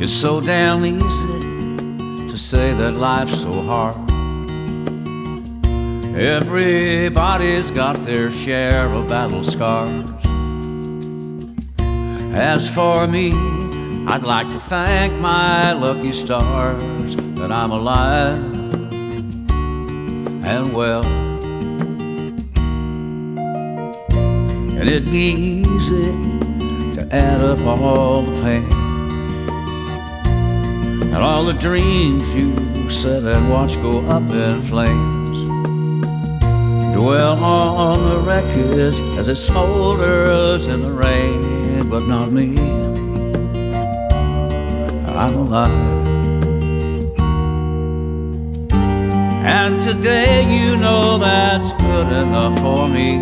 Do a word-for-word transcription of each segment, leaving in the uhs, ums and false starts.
It's so damn easy to say that life's so hard. Everybody's got their share of battle scars. As for me, I'd like to thank my lucky stars that I'm alive and well. And it'd be easy to add up all the pain and all the dreams you said and watch go up in flames. Dwell on the wreckage as it smolders in the rain, but not me. I'm alive. And today you know that's good enough for me.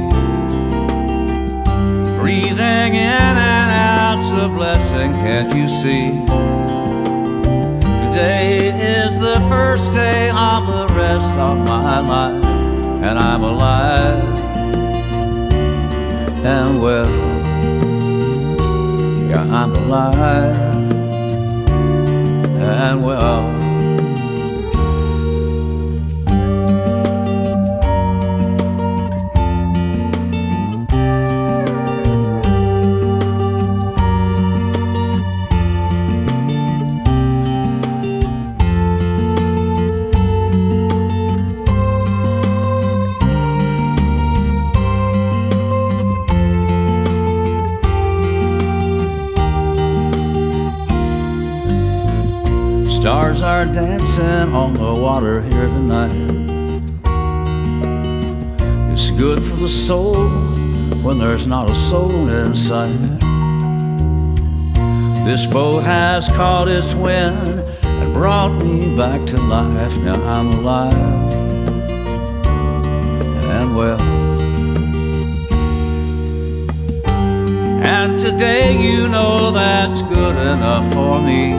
Breathing in and out's a blessing, can't you see? Today is the first day of the rest of my life, and I'm alive and well. Yeah, I'm alive and well. Stars are dancing on the water here tonight. It's good for the soul when there's not a soul inside. This boat has caught its wind and brought me back to life. Now I'm alive and well. And today you know that's good enough for me.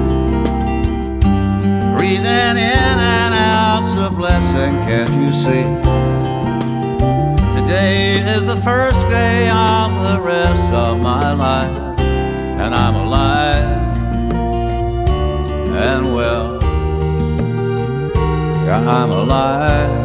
Breathing in and out's a blessing, can't you see? Today is the first day of the rest of my life, and I'm alive and well. Yeah, I'm alive